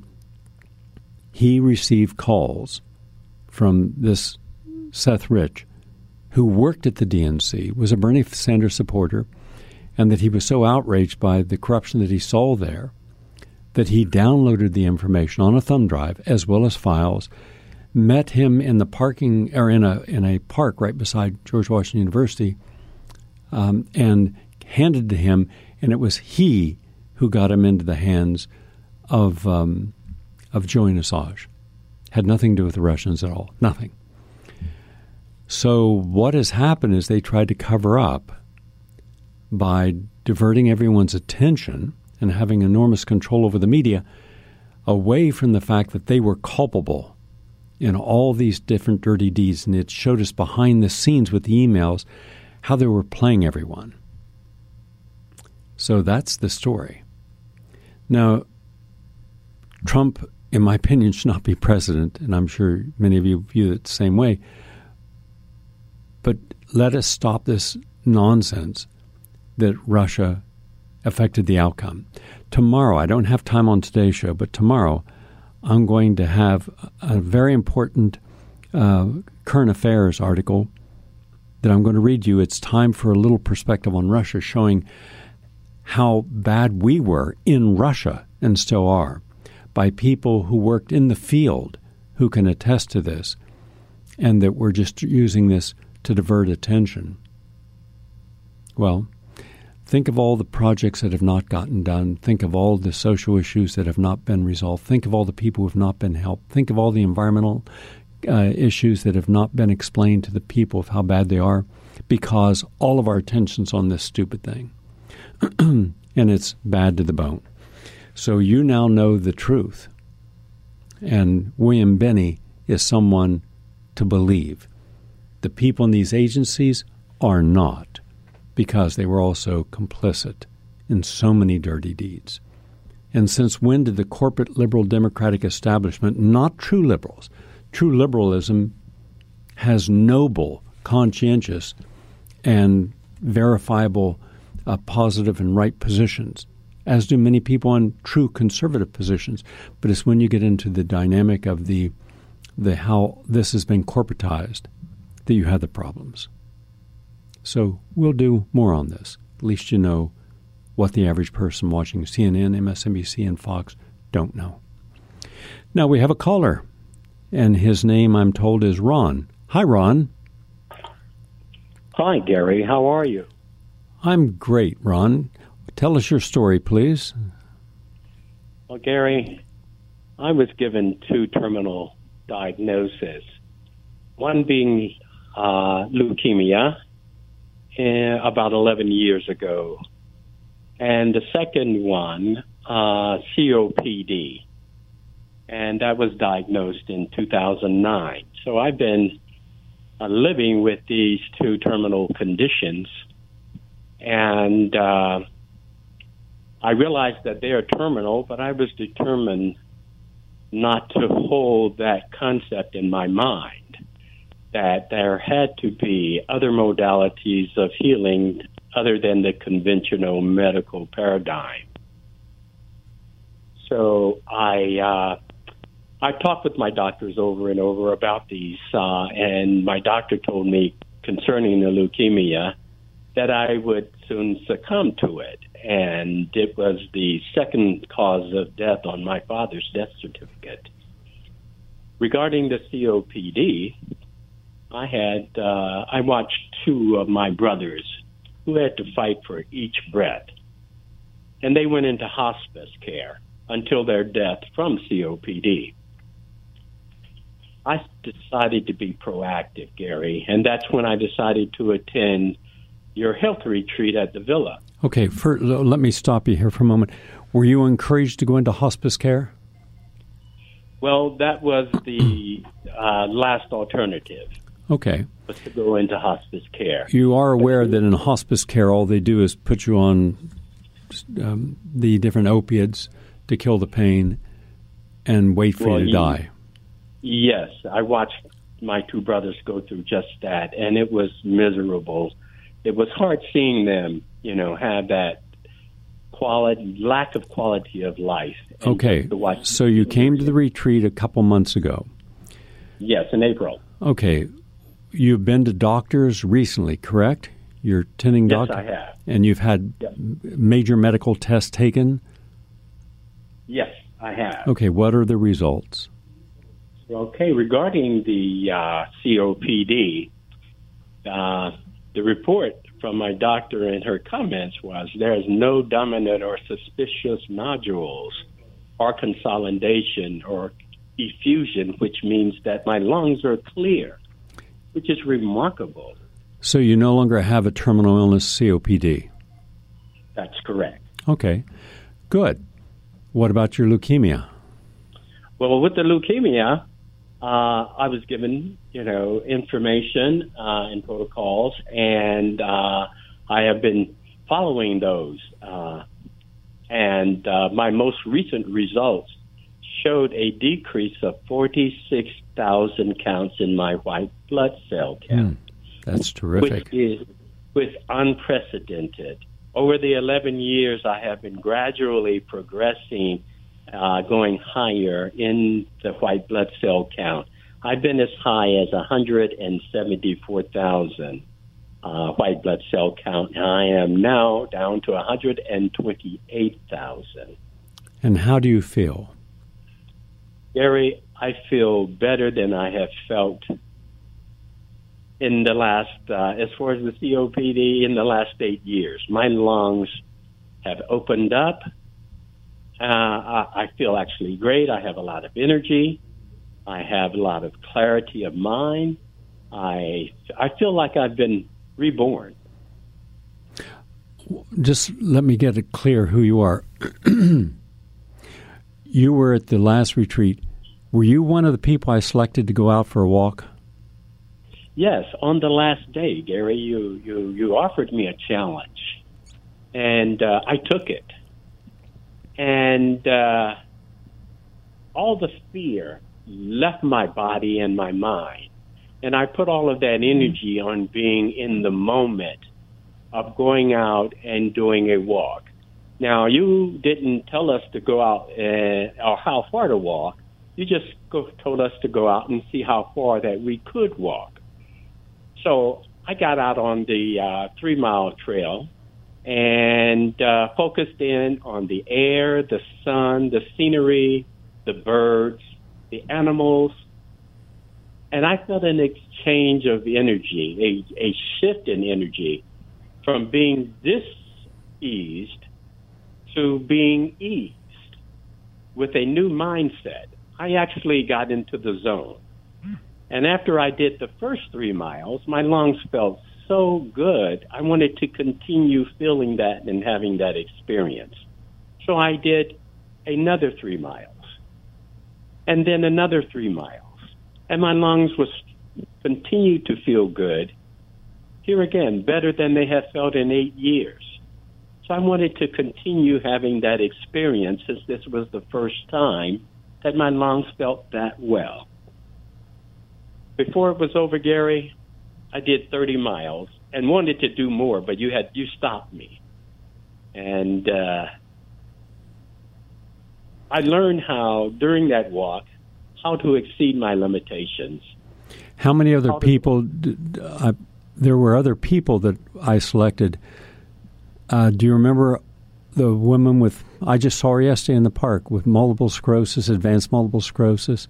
he received calls from this Seth Rich, who worked at the D N C, was a Bernie Sanders supporter, and that he was so outraged by the corruption that he saw there that he downloaded the information on a thumb drive as well as files, met him in the parking or in a in a park right beside George Washington University, um, and handed to him, and it was he who got him into the hands of um, of Julian Assange. Had nothing to do with the Russians at all. Nothing. So what has happened is they tried to cover up by diverting everyone's attention and having enormous control over the media away from the fact that they were culpable in all these different dirty deeds. And it showed us behind the scenes with the emails how they were playing everyone. So that's the story. Now, Trump, in my opinion, should not be president, and I'm sure many of you view it the same way. But let us stop this nonsense that Russia affected the outcome. Tomorrow, I don't have time on today's show, but tomorrow I'm going to have a very important uh, current affairs article that I'm going to read you. It's time for a little perspective on Russia, showing how bad we were in Russia and still are, by people who worked in the field who can attest to this, and that we're just using this to divert attention. Well, think of all the projects that have not gotten done. Think of all the social issues that have not been resolved. Think of all the people who have not been helped. Think of all the environmental uh, issues that have not been explained to the people of how bad they are, because all of our attention's on this stupid thing. and it's bad to the bone. So you now know the truth. And William Binney is someone to believe. The people in these agencies are not, because they were also complicit in so many dirty deeds. And since when did the corporate liberal democratic establishment, not true liberals, true liberalism has noble, conscientious, and verifiable uh, positive and right positions, as do many people in true conservative positions. But it's when you get into the dynamic of the the how this has been corporatized that you have the problems. So we'll do more on this. At least you know what the average person watching C N N, M S N B C, and Fox don't know. Now we have a caller, and his name, I'm told, is Ron. Hi, Ron. Hi, Gary. How are you? I'm great, Ron. Tell us your story, please. Well, Gary, I was given two terminal diagnoses, one being uh, leukemia uh, about eleven years ago, and the second one, uh, C O P D, and that was diagnosed in two thousand nine. So I've been uh, living with these two terminal conditions, and uh, I realized that they are terminal, but I was determined not to hold that concept in my mind, that there had to be other modalities of healing other than the conventional medical paradigm. So I uh, I talked with my doctors over and over about these, uh, and my doctor told me concerning the leukemia that I would soon succumb to it. And it was the second cause of death on my father's death certificate. Regarding the C O P D, I had uh, I watched two of my brothers who had to fight for each breath, and they went into hospice care until their death from C O P D. I decided to be proactive, Gary, and that's when I decided to attend your health retreat at the Villa. Okay, for, let me stop you here for a moment. Were you encouraged to go into hospice care? Well, that was the uh, last alternative. Okay. Was to go into hospice care. You are aware that in hospice care, all they do is put you on um, the different opiates to kill the pain and wait for well, you to you, die. Yes, I watched my two brothers go through just that, and it was miserable. It was hard seeing them, you know, have that quality, lack of quality of life. Okay, so you came to the retreat a couple months ago. Yes, in April. Okay, you've been to doctors recently, correct? You're attending yes, doctors? Yes, I have. And you've had yes. major medical tests taken? Yes, I have. Okay, what are the results? Okay, regarding the uh, C O P D, uh, the report from my doctor and her comments was there is no dominant or suspicious nodules or consolidation or effusion, which means that my lungs are clear, which is remarkable. So you no longer have a terminal illness, C O P D? That's correct. Okay, good. What about your leukemia? Well, with the leukemia, uh, I was given, you know, information uh, and protocols, and uh, I have been following those. Uh, and uh, my most recent results showed a decrease of forty-six thousand counts in my white blood cell count. Mm, that's terrific. Which is with unprecedented. Over the eleven years, I have been gradually progressing, uh, going higher in the white blood cell count. I've been as high as one hundred seventy-four thousand uh, white blood cell count, and I am now down to one hundred twenty-eight thousand. And how do you feel? Gary, I feel better than I have felt in the last, uh, as far as the C O P D, in the last eight years. My lungs have opened up. Uh, I, I feel actually great. I have a lot of energy. I have a lot of clarity of mind. I I feel like I've been reborn. just let me get it clear who you are. You were at the last retreat. Were you one of the people I selected to go out for a walk? Yes, on the last day, Gary, you, you, you offered me a challenge, and uh, I took it. And uh, all the fear left my body and my mind, and I put all of that energy on being in the moment of going out and doing a walk. Now, you didn't tell us to go out uh, or how far to walk. You just go, told us to go out and see how far that we could walk. So I got out on the uh, three-mile trail and uh, focused in on the air, the sun, the scenery, the birds, the animals. And I felt an exchange of energy, a, a shift in energy from being diseased to being eased with a new mindset. I actually got into the zone. And after I did the first three miles, my lungs felt so good, I wanted to continue feeling that and having that experience. So I did another three miles, and then another three miles. And my lungs was continued to feel good. Here again, better than they had felt in eight years. So I wanted to continue having that experience, since this was the first time that my lungs felt that well. Before it was over, Gary, I did thirty miles and wanted to do more, but you had you stopped me. And uh, I learned how, during that walk, how to exceed my limitations. How many other how people, did, uh, there were other people that I selected. Uh, do you remember the woman with, I just saw her yesterday in the park, with multiple sclerosis, advanced multiple sclerosis?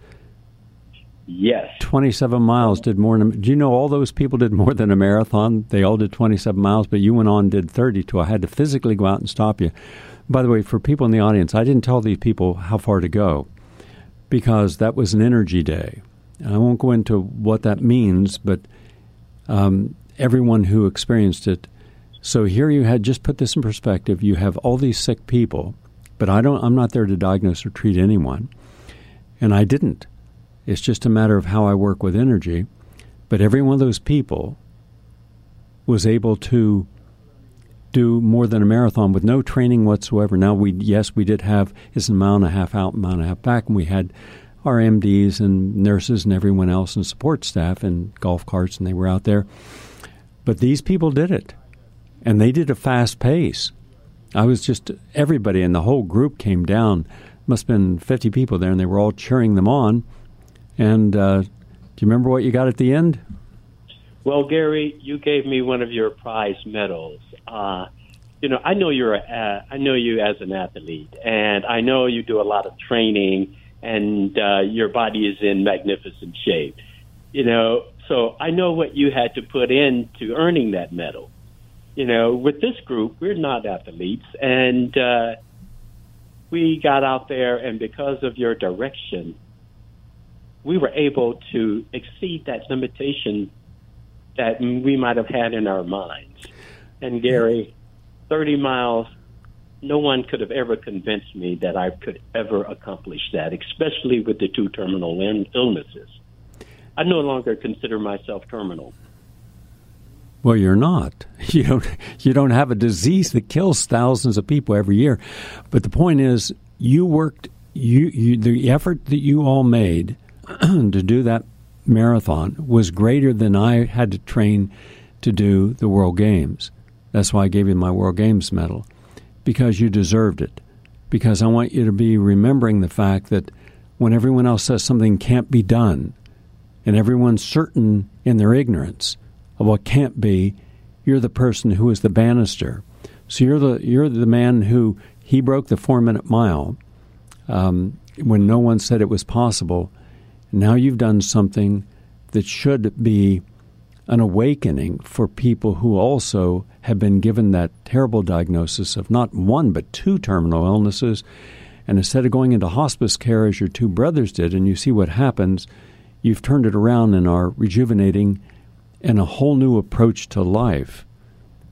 Yes. twenty-seven miles did more than, do you know all those people did more than a marathon? They all did twenty-seven miles, but you went on and did thirty-two. I had to physically go out and stop you. By the way, for people in the audience, I didn't tell these people how far to go because that was an energy day. And I won't go into what that means, but um, everyone who experienced it. So here you had, just put this in perspective, you have all these sick people, but I don't, I'm not there to diagnose or treat anyone. And I didn't. It's just a matter of how I work with energy. But every one of those people was able to do more than a marathon with no training whatsoever. Now, we yes, we did have, it's a mile and a half out, a mile and a half back, and we had our M Ds and nurses and everyone else and support staff and golf carts, and they were out there. But these people did it, and they did a fast pace. I was just, everybody in the whole group came down. Must have been fifty people there, and they were all cheering them on. And uh, do you remember what you got at the end? Well, Gary, you gave me one of your prize medals. Uh, you know, I know you're. A, uh, I know you as an athlete, and I know you do a lot of training, and uh, your body is in magnificent shape. You know, so I know what you had to put into earning that medal. You know, with this group, we're not athletes, and uh, we got out there, and because of your direction, we were able to exceed that limitation that we might have had in our minds. And Gary, thirty miles, no one could have ever convinced me that I could ever accomplish that, especially with the two terminal illnesses. I no longer consider myself terminal. Well, you're not. You don't, you don't have a disease that kills thousands of people every year. But the point is, you worked, you, you the effort that you all made to do that marathon was greater than I had to train to do the World Games. That's why I gave you my World Games medal, because you deserved it. Because I want you to be remembering the fact that when everyone else says something can't be done, and everyone's certain in their ignorance of what can't be, you're the person who is the banister. So you're the you're the man who, he broke the four-minute mile um, when no one said it was possible. Now you've done something that should be an awakening for people who also have been given that terrible diagnosis of not one but two terminal illnesses. And instead of going into hospice care as your two brothers did, and you see what happens, you've turned it around and are rejuvenating and a whole new approach to life.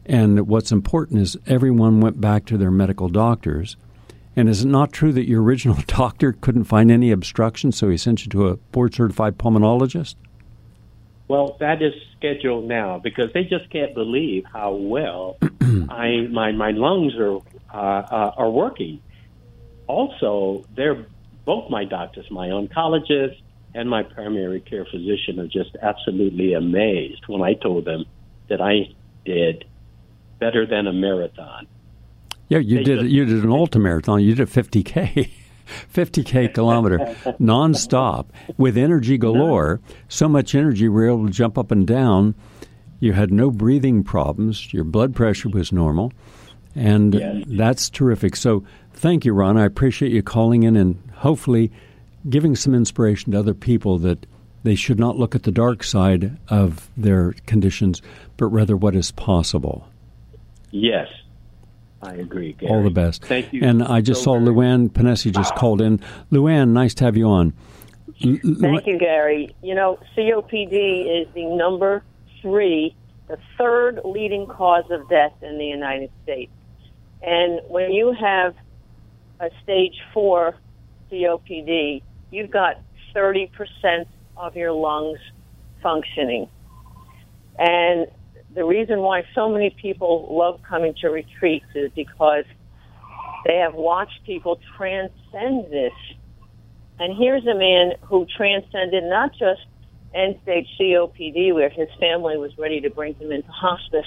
And what's important is everyone went back to their medical doctors. And is it not true that your original doctor couldn't find any obstruction, so he sent you to a board-certified pulmonologist? Well, that is scheduled now because they just can't believe how well I my my lungs are uh, uh, are working. Also, they're both my doctors, my oncologist and my primary care physician, are just absolutely amazed when I told them that I did better than a marathon. Yeah, you They did just- you did an ultramarathon. You did fifty K, fifty K kilometer, nonstop, with energy galore. So much energy, you were able to jump up and down. You had no breathing problems. Your blood pressure was normal. And Yes. that's terrific. So thank you, Ron. I appreciate you calling in and hopefully giving some inspiration to other people that they should not look at the dark side of their conditions, but rather what is possible. Yes, I agree, Gary. All the best. Thank you. And I just so saw very Luann Panesi just called in. Luann, nice to have you on. Lu- Lu- Thank you, Gary. You know, C O P D is the number three, the third leading cause of death in the United States. And when you have a stage four C O P D, you've got thirty percent of your lungs functioning. And the reason why so many people love coming to retreats is because they have watched people transcend this. And here's a man who transcended not just end-stage C O P D, where his family was ready to bring him into hospice,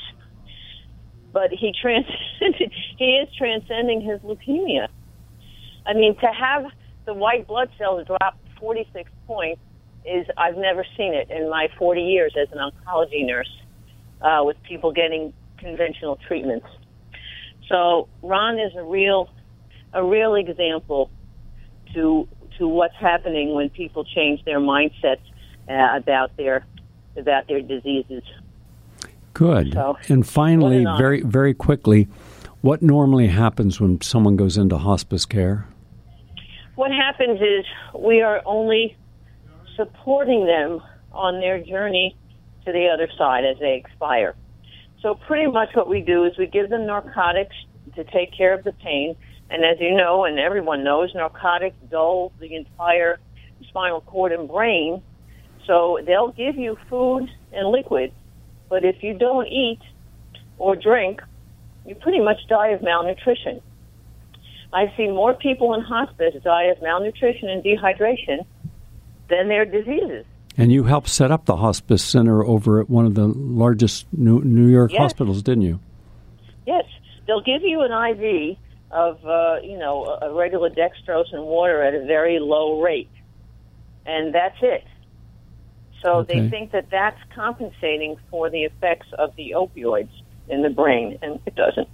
but he transcended, he is transcending his leukemia. I mean, to have the white blood cells drop forty-six points is, I've never seen it in my forty years as an oncology nurse uh, with people getting conventional treatments. So Ron is a real, a real example to to what's happening when people change their mindsets uh, about their about their diseases. Good. So, and finally, what an honor. very very quickly, what normally happens when someone goes into hospice care? What happens is we are only supporting them on their journey to the other side as they expire. So pretty much what we do is we give them narcotics to take care of the pain. And as you know, and everyone knows, narcotics dull the entire spinal cord and brain. So they'll give you food and liquid, but if you don't eat or drink, you pretty much die of malnutrition. I've seen more people in hospice die of malnutrition and dehydration than their diseases. And you helped set up the hospice center over at one of the largest New, New York Yes. hospitals, didn't you? Yes, they'll give you an I V of, uh, you know, a regular dextrose and water at a very low rate, and that's it. So Okay. they think that that's compensating for the effects of the opioids in the brain, and it doesn't.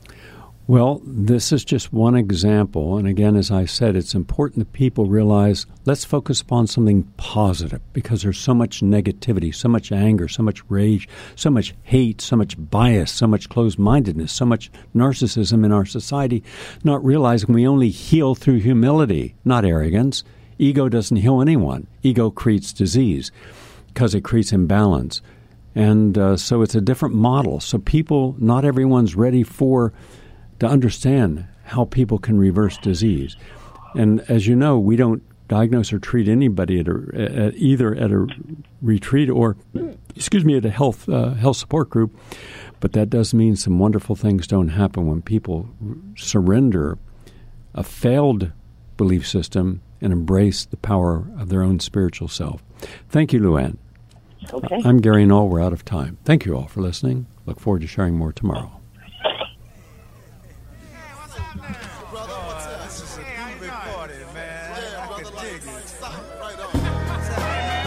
Well, this is just one example. And again, as I said, it's important that people realize let's focus upon something positive because there's so much negativity, so much anger, so much rage, so much hate, so much bias, so much closed-mindedness, so much narcissism in our society, not realizing we only heal through humility, not arrogance. Ego doesn't heal anyone. Ego creates disease because it creates imbalance. And uh, so it's a different model. So people, not everyone's ready for to understand how people can reverse disease. And as you know, we don't diagnose or treat anybody at, a, at either at a retreat or, excuse me, at a health uh, health support group. But that does mean some wonderful things don't happen when people surrender a failed belief system and embrace the power of their own spiritual self. Thank you, Luann. Okay. I'm Gary Knoll. We're out of time. Thank you all for listening. Look forward to sharing more tomorrow. This is a groovy party, man. I can dig it.